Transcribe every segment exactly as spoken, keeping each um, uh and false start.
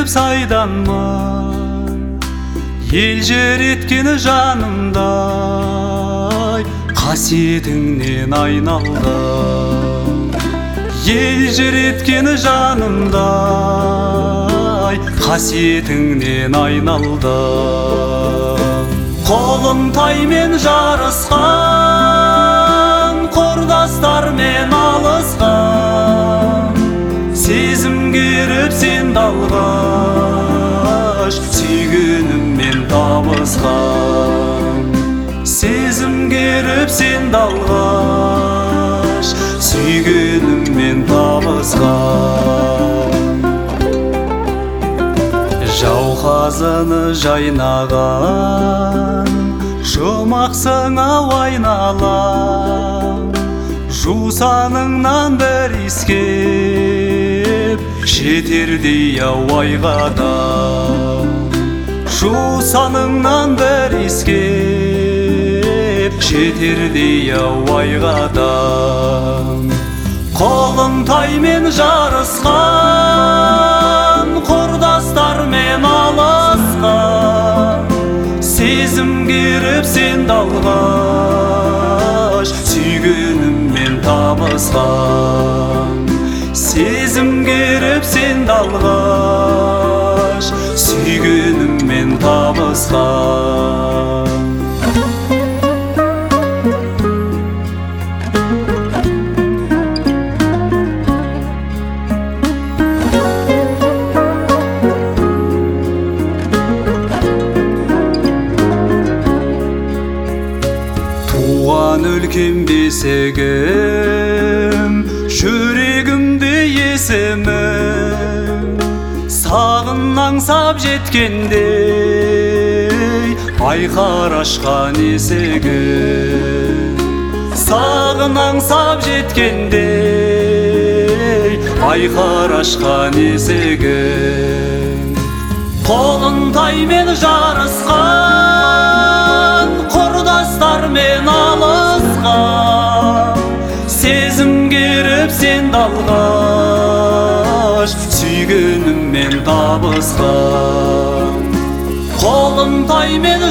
сайданмай, ел жер еткені жанымдай, қасиетіңнен айналдым. Ел жер еткені жанымдай, қасиетіңнен айналдым. Қолым таймен жарысқан, құрдастармен алысқан, сезім керіп сен далғаш, сүйгеніммен табысқан. Сезім керіп сен далғаш, сүйгеніммен табысқан. Жауқазыны жайнаған, жұмақсың ау айналам. Жусаныңнан бір иіскеп, жетердей ау айғадам. Жусаныңнан бір иіскеп, жетердей ау айғадам. Қолың таймен жарысқан, құрдастармен алысқан, сезім керіп сен далғаш, сүйгеніммен табысқан. Сезім керіп сен далғаш, сүйгеніммен табысқан. Туған өлкем бесігім, жүрегімде есімім. Сағын аңсап жеткендей, айқар ашқан есігім. Сағын аңсап жеткендей, айқар ашқан есігім. Қолың таймен жарысқан, құрдастармен алысқан, сезім керіп сен далғаш, сүйгеніммен табысқан. Қолың таймен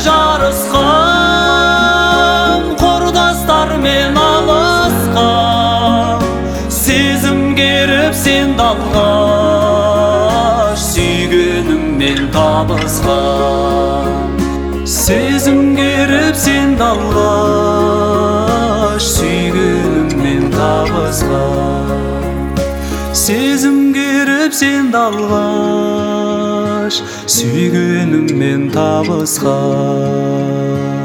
жарысқан, құрдастармен алысқан, сезім керіп сен далғаш, сүйгеніммен табысқан. Сезім керіп сен далғаш, сүйгеніммен табысқан. Сезім керіп сен далғаш, сүйгеніммен табысқан.